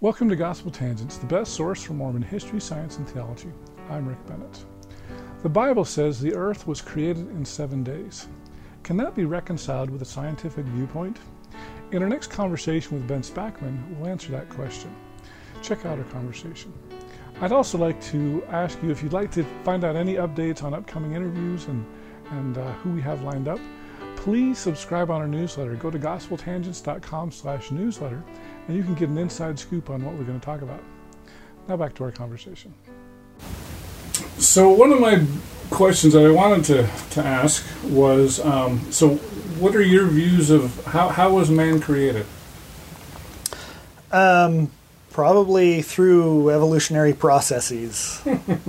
Welcome to Gospel Tangents, the best source for Mormon history, science, and theology. I'm Rick Bennett. The Bible says the earth was created in 7 days. Can that be reconciled with a scientific viewpoint? In our next conversation with Ben Spackman, we'll answer that question. Check out our conversation. I'd also like to ask you if you'd like to find out any updates on upcoming interviews and who we have lined up, please subscribe on our newsletter. Go to gospeltangents.com/newsletter and you can get an inside scoop on what we're going to talk about. Now back to our conversation. So one of my questions that I wanted to ask was, so what are your views of how was man created? Probably through evolutionary processes.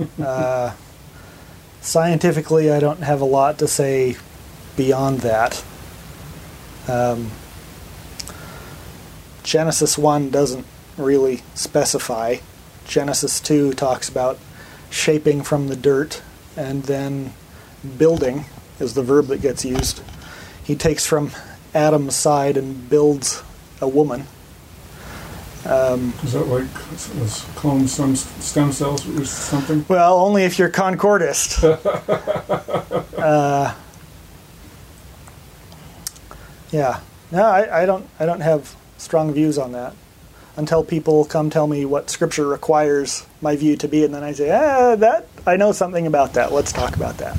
Scientifically, I don't have a lot to say beyond that. Genesis 1 doesn't really specify. Genesis 2 talks about shaping from the dirt, and then building is the verb that gets used. He takes from Adam's side and builds a woman. Is that like clone some stem cells or something? Well, only if you're concordist. Yeah. No, I don't have strong views on that until people come tell me what Scripture requires my view to be, and then I say, that I know something about that. Let's talk about that.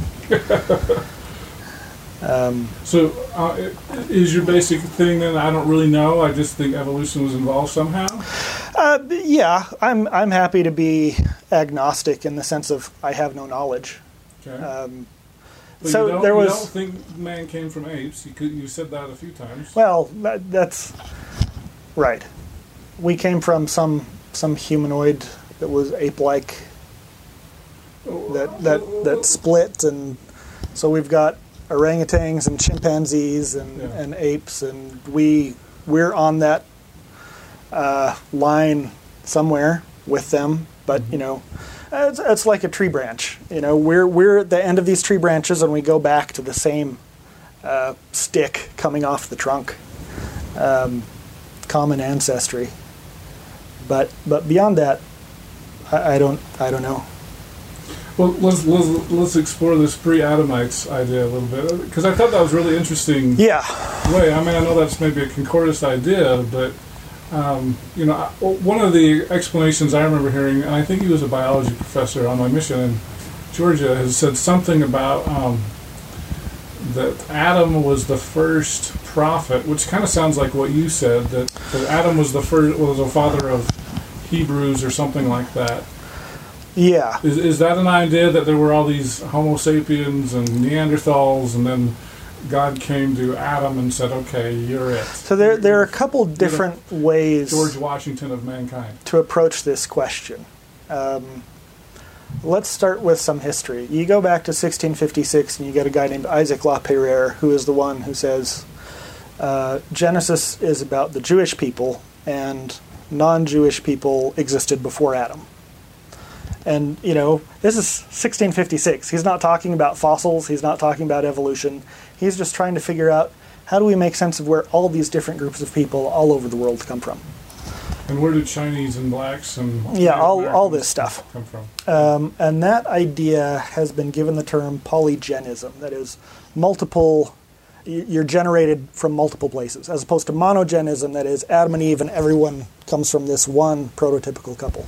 So, is your basic thing then? I don't really know. I just think evolution was involved somehow. Yeah, I'm happy to be agnostic in the sense of I have no knowledge. Okay. But So you there was. don't think man came from apes? You said that a few times. Well, that's right. We came from some humanoid that was ape-like that split, and so we've got orangutans and chimpanzees and apes, and we're on that line somewhere with them. But it's like a tree branch. We're at the end of these tree branches, and we go back to the same stick coming off the trunk. Common ancestry. But beyond that, I don't know. Well, let's explore this pre-Adamites idea a little bit, because I thought that was really interesting. Yeah. Way. I mean, I know that's maybe a concordist idea, but one of the explanations I remember hearing, and I think he was a biology professor on my mission in Georgia, has said something about that Adam was the first prophet, which kind of sounds like what you said, that Adam was the father of Hebrews or something like that. Yeah. Is that an idea that there were all these Homo sapiens and Neanderthals, and then God came to Adam and said, okay, you're it? So there are a couple different ways George Washington of mankind to approach this question. Let's start with some history. You go back to 1656 and you get a guy named Isaac La Peyrère, who is the one who says Genesis is about the Jewish people, and non-Jewish people existed before Adam. And, this is 1656. He's not talking about fossils. He's not talking about evolution. He's just trying to figure out, how do we make sense of where all these different groups of people all over the world come from? And where did Chinese and blacks and all this stuff come from? And that idea has been given the term polygenism. That is, you're generated from multiple places, as opposed to monogenism, that is, Adam and Eve and everyone comes from this one prototypical couple.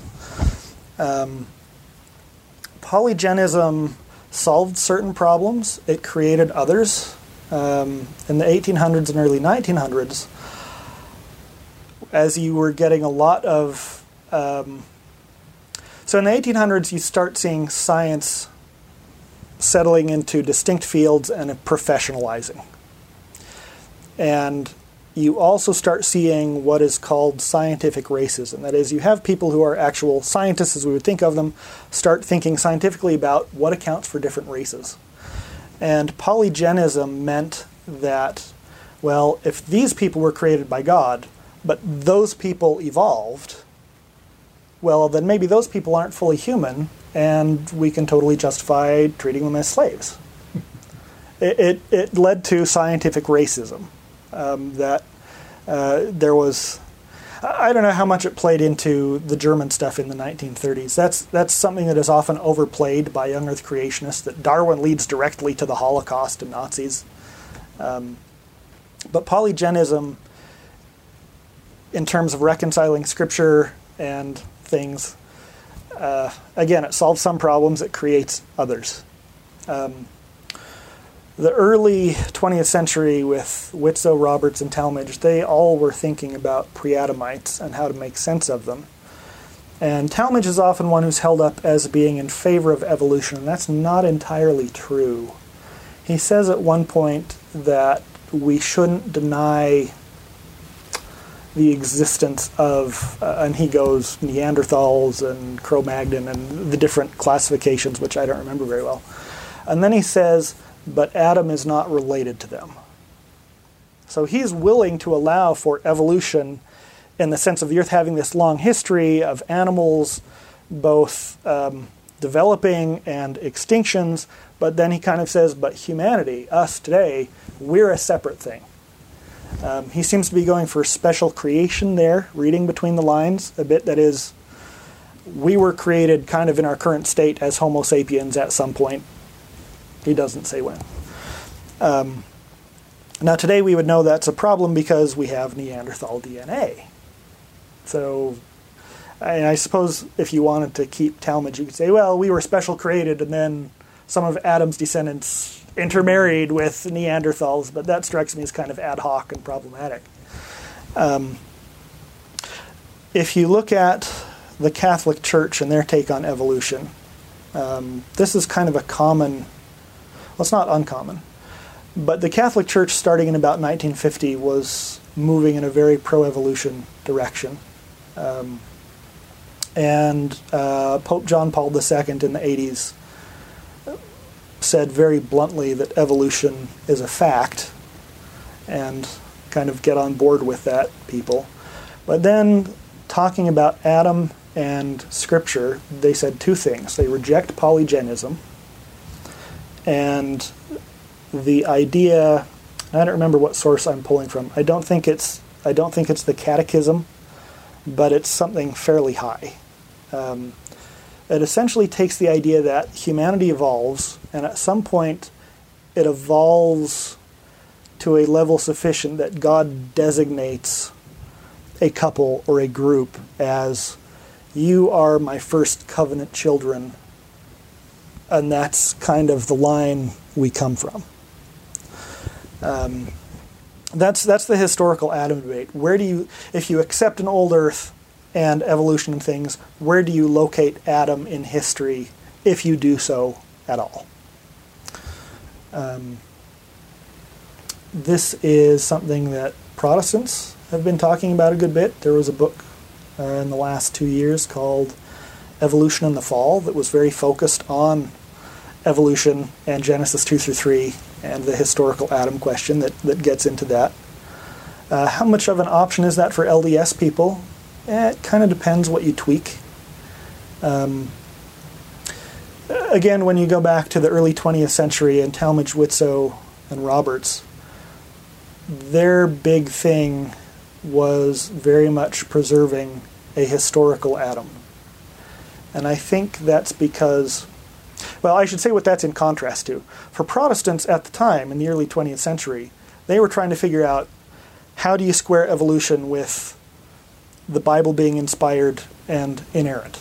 Polygenism solved certain problems. It created others. In the 1800s and early 1900s, as you were getting a lot of... so in the 1800s, you start seeing science settling into distinct fields and professionalizing. And you also start seeing what is called scientific racism. That is, you have people who are actual scientists, as we would think of them, start thinking scientifically about what accounts for different races. And polygenism meant that, well, if these people were created by God, but those people evolved, well, then maybe those people aren't fully human, and we can totally justify treating them as slaves. It led to scientific racism. That there was I don't know how much it played into the German stuff in the 1930s. That's something that is often overplayed by young Earth creationists, that Darwin leads directly to the Holocaust and Nazis. But polygenism, in terms of reconciling Scripture and things, again, it solves some problems, it creates others. The early 20th century with Widtsoe, Roberts, and Talmage, they all were thinking about pre-Adamites and how to make sense of them. And Talmage is often one who's held up as being in favor of evolution, and that's not entirely true. He says at one point that we shouldn't deny the existence of, and he goes Neanderthals and Cro-Magnon and the different classifications, which I don't remember very well. And then he says, but Adam is not related to them. So he's willing to allow for evolution in the sense of the Earth having this long history of animals both developing and extinctions, but then he kind of says, but humanity, us today, we're a separate thing. He seems to be going for special creation there, reading between the lines a bit. That is, we were created kind of in our current state as Homo sapiens at some point. He doesn't say when. Now today we would know that's a problem because we have Neanderthal DNA. So I suppose if you wanted to keep Talmage, you could say, well, we were special created and then some of Adam's descendants intermarried with Neanderthals, but that strikes me as kind of ad hoc and problematic. If you look at the Catholic Church and their take on evolution, this is kind of a common, well, it's not uncommon, but the Catholic Church starting in about 1950 was moving in a very pro-evolution direction. And Pope John Paul II in the 80s said very bluntly that evolution is a fact, and kind of get on board with that, people. But then, talking about Adam and Scripture, they said two things. They reject polygenism, and the idea, I don't remember what source I'm pulling from. I don't think it's the Catechism, but it's something fairly high. It essentially takes the idea that humanity evolves, and at some point it evolves to a level sufficient that God designates a couple or a group as, you are my first covenant children, and that's kind of the line we come from. That's the historical Adam debate. Where do you, if you accept an old Earth and evolution and things, where do you locate Adam in history, if you do so at all? This is something that Protestants have been talking about a good bit. There was a book in the last 2 years called Evolution and the Fall that was very focused on evolution and Genesis 2 through 3 and the historical Adam question that gets into that. How much of an option is that for LDS people? It kind of depends what you tweak. Again, when you go back to the early 20th century and Talmage, Widtsoe, and Roberts, their big thing was very much preserving a historical Adam. And I think that's because, well, I should say what that's in contrast to. For Protestants at the time, in the early 20th century, they were trying to figure out, how do you square evolution with the Bible being inspired and inerrant?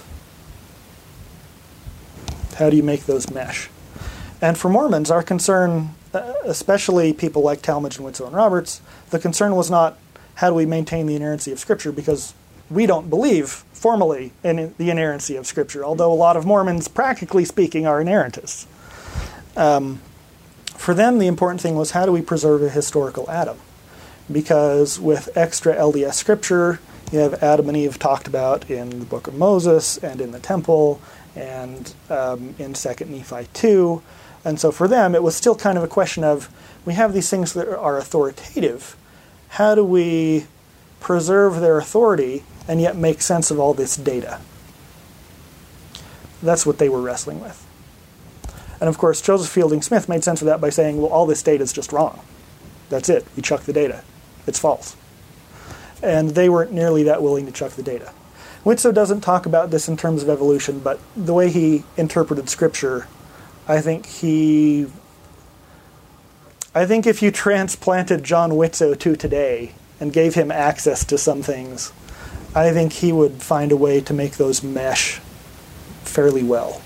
How do you make those mesh? And for Mormons, our concern, especially people like Talmage and Widtsoe and Roberts, the concern was not, how do we maintain the inerrancy of Scripture, because we don't believe formally in the inerrancy of Scripture, although a lot of Mormons, practically speaking, are inerrantists. For them, the important thing was, how do we preserve a historical Adam? Because with extra LDS Scripture, you have Adam and Eve talked about in the Book of Moses and in the Temple and in 2nd Nephi 2. And so for them, it was still kind of a question of, we have these things that are authoritative. How do we preserve their authority and yet make sense of all this data? That's what they were wrestling with. And of course, Joseph Fielding Smith made sense of that by saying, well, all this data is just wrong. That's it. We chuck the data. It's false. And they weren't nearly that willing to chuck the data. Witso doesn't talk about this in terms of evolution, but the way he interpreted Scripture, I think if you transplanted John Witso to today and gave him access to some things, I think he would find a way to make those mesh fairly well.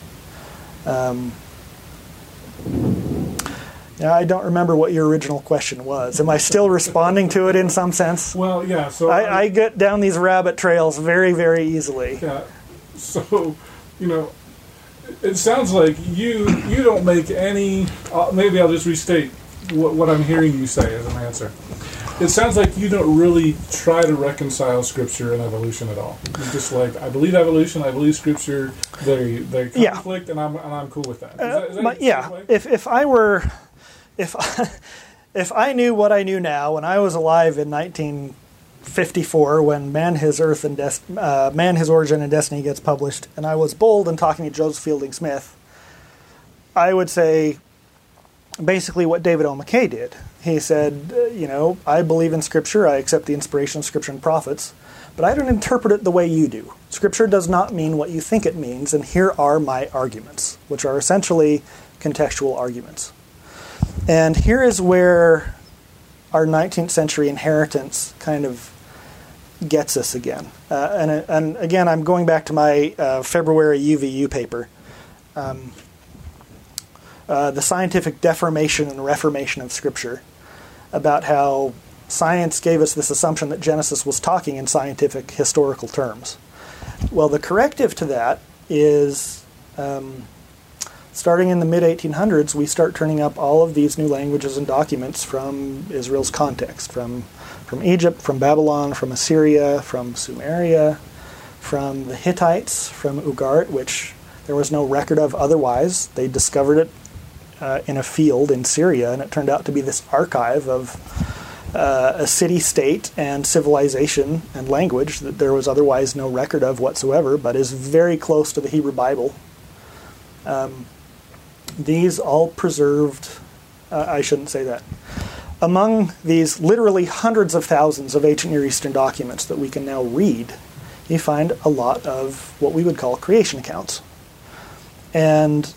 I don't remember what your original question was. Am I still responding to it in some sense? Well, yeah. So I get down these rabbit trails very, very easily. Yeah. So, it sounds like you don't make any. Maybe I'll just restate what I'm hearing you say as an answer. It sounds like you don't really try to reconcile Scripture and evolution at all. You're just like, I believe evolution, I believe Scripture. They conflict, and I'm cool with that. Is that yeah. If I knew what I knew now when I was alive in 1954, when Man, His Origin and Destiny gets published, and I was bold in talking to Joseph Fielding Smith, I would say basically what David O. McKay did. He said, I believe in Scripture, I accept the inspiration of Scripture and prophets, but I don't interpret it the way you do. Scripture does not mean what you think it means, and here are my arguments, which are essentially contextual arguments. And here is where our 19th century inheritance kind of gets us again. And again, I'm going back to my February UVU paper, The Scientific Deformation and Reformation of Scripture, about how science gave us this assumption that Genesis was talking in scientific historical terms. Well, the corrective to that is, starting in the mid-1800s, we start turning up all of these new languages and documents from Israel's context, from Egypt, from Babylon, from Assyria, from Sumeria, from the Hittites, from Ugart, which there was no record of otherwise. They discovered it in a field in Syria, and it turned out to be this archive of a city-state and civilization and language that there was otherwise no record of whatsoever, but is very close to the Hebrew Bible. These all preserved, I shouldn't say that. Among these literally hundreds of thousands of ancient Near Eastern documents that we can now read, you find a lot of what we would call creation accounts. And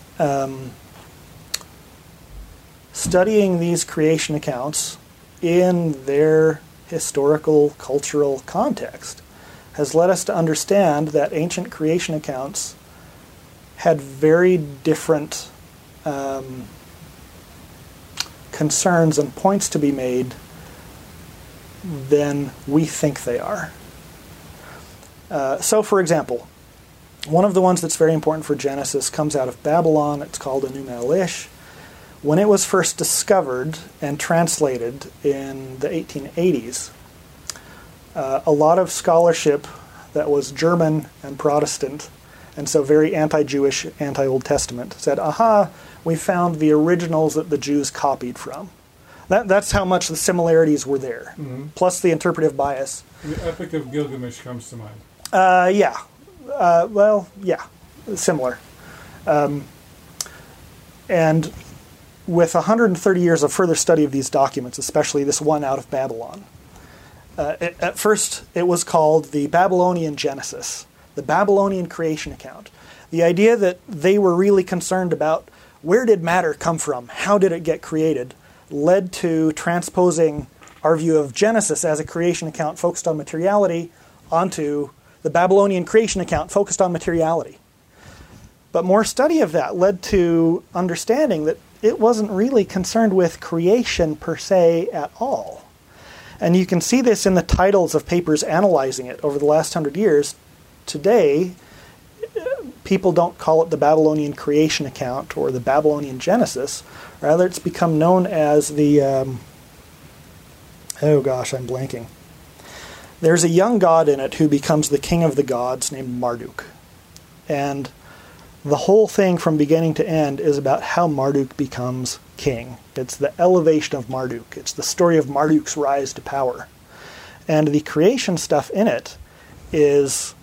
studying these creation accounts in their historical, cultural context has led us to understand that ancient creation accounts had very different concerns and points to be made than we think they are. So, for example, one of the ones that's very important for Genesis comes out of Babylon. It's called Enuma Elish. When it was first discovered and translated in the 1880s, a lot of scholarship that was German and Protestant, and so very anti-Jewish, anti-Old Testament, said, aha, we found the originals that the Jews copied from. That's how much the similarities were there, plus the interpretive bias. The Epic of Gilgamesh comes to mind. Yeah, similar. And with 130 years of further study of these documents, especially this one out of Babylon, at first it was called the Babylonian Genesis, the Babylonian creation account. The idea that they were really concerned about where did matter come from, how did it get created, led to transposing our view of Genesis as a creation account focused on materiality onto the Babylonian creation account focused on materiality. But more study of that led to understanding that it wasn't really concerned with creation per se at all. And you can see this in the titles of papers analyzing it over the last 100 years. Today, people don't call it the Babylonian creation account or the Babylonian Genesis. Rather, it's become known as the... I'm blanking. There's a young god in it who becomes the king of the gods named Marduk. And the whole thing from beginning to end is about how Marduk becomes king. It's the elevation of Marduk. It's the story of Marduk's rise to power. And the creation stuff in it is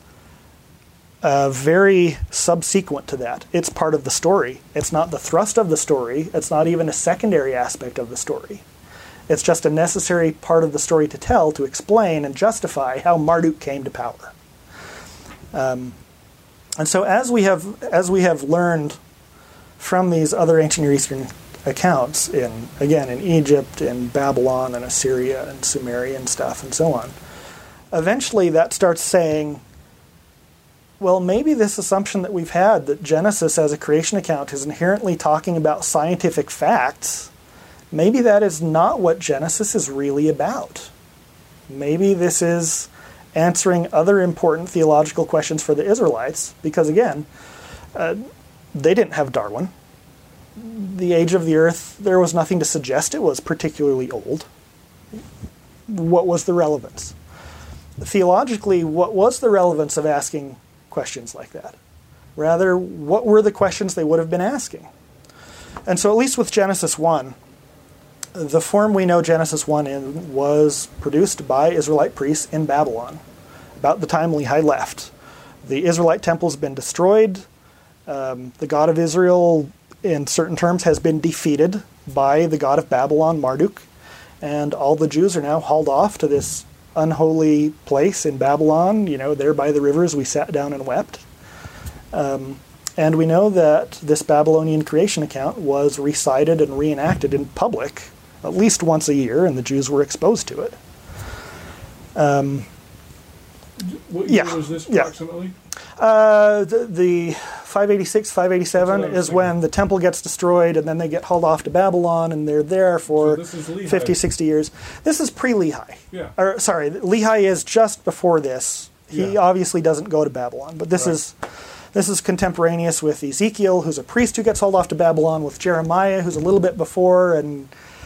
very subsequent to that. It's part of the story. It's not the thrust of the story. It's not even a secondary aspect of the story. It's just a necessary part of the story to tell, to explain and justify how Marduk came to power. And so as we have learned from these other ancient Near Eastern accounts, in Egypt, in Babylon, and Assyria, and Sumerian stuff, and so on, eventually that starts saying, well, maybe this assumption that we've had, that Genesis as a creation account is inherently talking about scientific facts, maybe that is not what Genesis is really about. Maybe this is answering other important theological questions for the Israelites, because again, they didn't have Darwin. The age of the earth, there was nothing to suggest it was particularly old. What was the relevance? Theologically, what was the relevance of asking questions like that? Rather, what were the questions they would have been asking? And so at least with Genesis 1, the form we know Genesis 1 in was produced by Israelite priests in Babylon, about the time Lehi left. The Israelite temple's been destroyed. The God of Israel, in certain terms, has been defeated by the god of Babylon, Marduk, and all the Jews are now hauled off to this unholy place in Babylon, there by the rivers we sat down and wept. And we know that this Babylonian creation account was recited and reenacted in public at least once a year, and the Jews were exposed to it. What year was this approximately? The 586, 587 is when the temple gets destroyed, and then they get hauled off to Babylon, and they're there for 50, 60 years. This is pre-Lehi. Yeah. Lehi is just before this. He obviously doesn't go to Babylon, but this is contemporaneous with Ezekiel, who's a priest who gets hauled off to Babylon, with Jeremiah, who's a little bit before and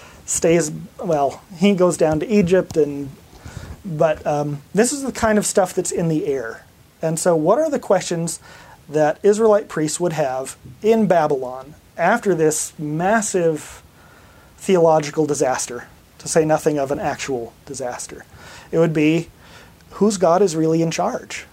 he goes down to Egypt, but this is the kind of stuff that's in the air. And so what are the questions that Israelite priests would have in Babylon after this massive theological disaster, to say nothing of an actual disaster? It would be, whose God is really in charge?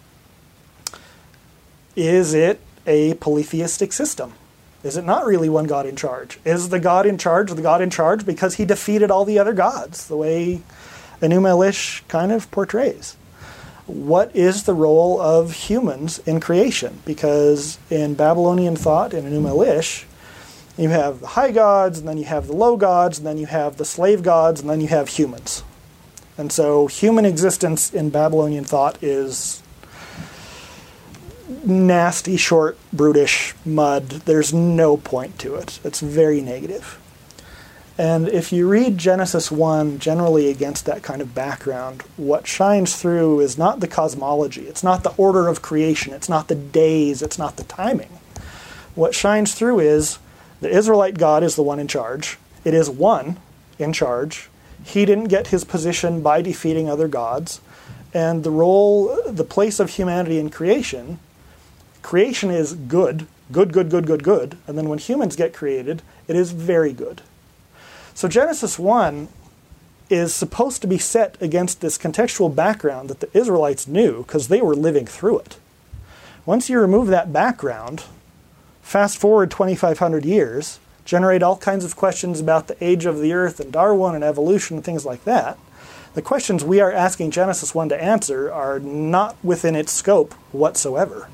Is it a polytheistic system? Is it not really one God in charge? Is the God in charge the God in charge because he defeated all the other gods, the way Enuma Elish kind of portrays? What is the role of humans in creation? Because in Babylonian thought, in Enuma Elish, you have the high gods, and then you have the low gods, and then you have the slave gods, and then you have humans. And so human existence in Babylonian thought is nasty, short, brutish mud. There's no point to it. It's very negative. And if you read Genesis 1 generally against that kind of background, what shines through is not the cosmology. It's not the order of creation. It's not the days. It's not the timing. What shines through is the Israelite God is the one in charge. It is one in charge. He didn't get his position by defeating other gods. And the place of humanity in creation is good. Good. And then when humans get created, it is very good. So Genesis 1 is supposed to be set against this contextual background that the Israelites knew because they were living through it. Once you remove that background, fast forward 2,500 years, generate all kinds of questions about the age of the earth and Darwin and evolution and things like that, the questions we are asking Genesis 1 to answer are not within its scope whatsoever.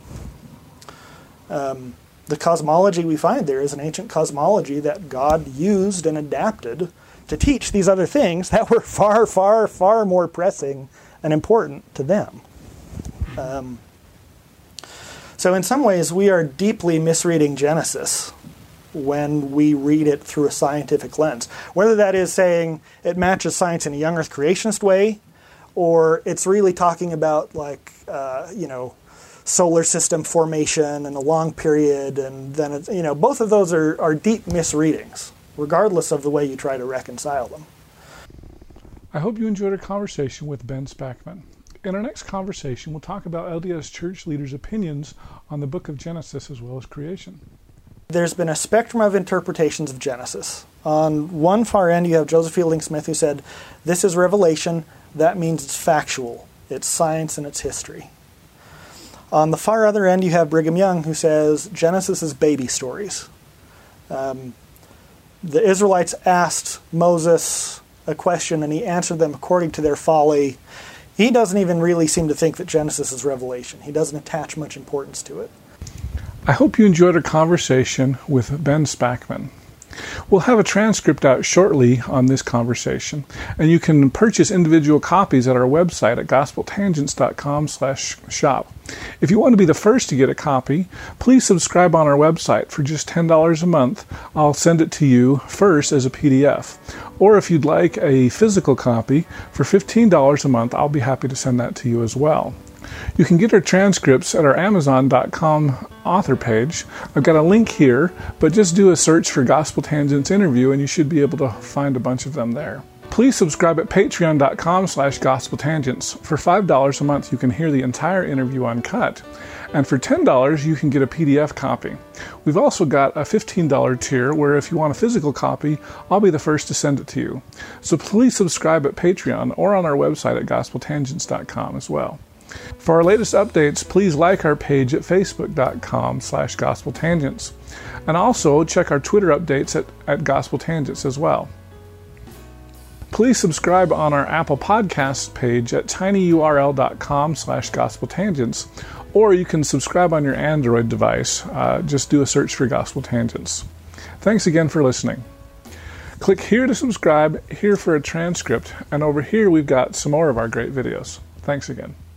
The cosmology we find there is an ancient cosmology that God used and adapted to teach these other things that were far, far, far more pressing and important to them. So in some ways, we are deeply misreading Genesis when we read it through a scientific lens. Whether that is saying it matches science in a young earth creationist way, or it's really talking about solar system formation and a long period, and then both of those are deep misreadings, regardless of the way you try to reconcile them. I hope you enjoyed our conversation with Ben Spackman. In our next conversation, we'll talk about LDS church leaders' opinions on the book of Genesis as well as creation. There's been a spectrum of interpretations of Genesis. On one far end, you have Joseph Fielding Smith, who said, this is revelation, that means it's factual, it's science and it's history. On the far other end, you have Brigham Young, who says Genesis is baby stories. The Israelites asked Moses, a question and he answered them according to their folly, he doesn't even really seem to think that Genesis is revelation. He doesn't attach much importance to it. I hope you enjoyed our conversation with Ben Spackman. We'll have a transcript out shortly on this conversation, and you can purchase individual copies at our website at gospeltangents.com/shop. If you want to be the first to get a copy, please subscribe on our website for just $10 a month. I'll send it to you first as a PDF. Or if you'd like a physical copy, for $15 a month, I'll be happy to send that to you as well. You can get our transcripts at our Amazon.com author page. I've got a link here, but just do a search for Gospel Tangents interview and you should be able to find a bunch of them there. Please subscribe at patreon.com/gospeltangents. For $5 a month, you can hear the entire interview uncut. And for $10, you can get a PDF copy. We've also got a $15 tier where if you want a physical copy, I'll be the first to send it to you. So please subscribe at Patreon or on our website at gospeltangents.com as well. For our latest updates, please like our page at facebook.com/gospeltangents. And also check our Twitter updates at Gospel Tangents as well. Please subscribe on our Apple Podcasts page at tinyurl.com/gospeltangents, or you can subscribe on your Android device. Just do a search for Gospel Tangents. Thanks again for listening. Click here to subscribe, here for a transcript, and over here we've got some more of our great videos. Thanks again.